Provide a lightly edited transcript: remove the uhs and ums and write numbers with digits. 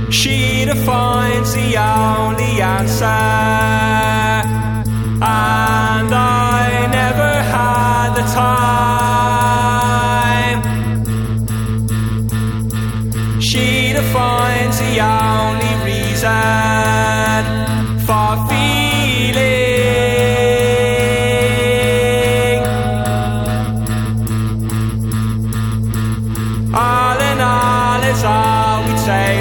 She defines the only answer, and I never had the time. She defines the only reason.